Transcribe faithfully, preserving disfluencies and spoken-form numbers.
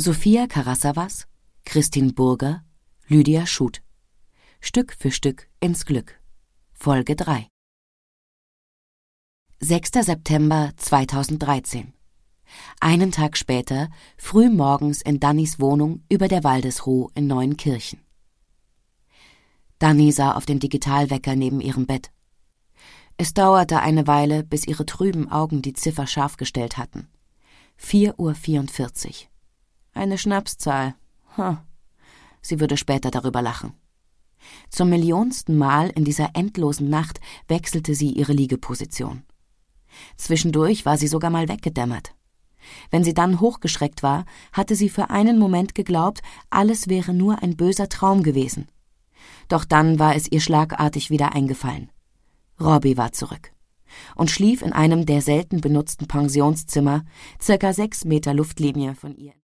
Sophia Karasavas, Christine Burger, Lydia Schut. Stück für Stück ins Glück. Folge drei. sechster September zweitausenddreizehn. Einen Tag später, früh morgens in Dannys Wohnung über der Waldesruh in Neuenkirchen. Danny sah auf den Digitalwecker neben ihrem Bett. Es dauerte eine Weile, bis ihre trüben Augen die Ziffer scharf gestellt hatten. vier Uhr vierundvierzig. Eine Schnapszahl. Hm. Sie würde später darüber lachen. Zum millionsten Mal in dieser endlosen Nacht wechselte sie ihre Liegeposition. Zwischendurch war sie sogar mal weggedämmert. Wenn sie dann hochgeschreckt war, hatte sie für einen Moment geglaubt, alles wäre nur ein böser Traum gewesen. Doch dann war es ihr schlagartig wieder eingefallen. Robbie war zurück und schlief in einem der selten benutzten Pensionszimmer, circa sechs Meter Luftlinie von ihr.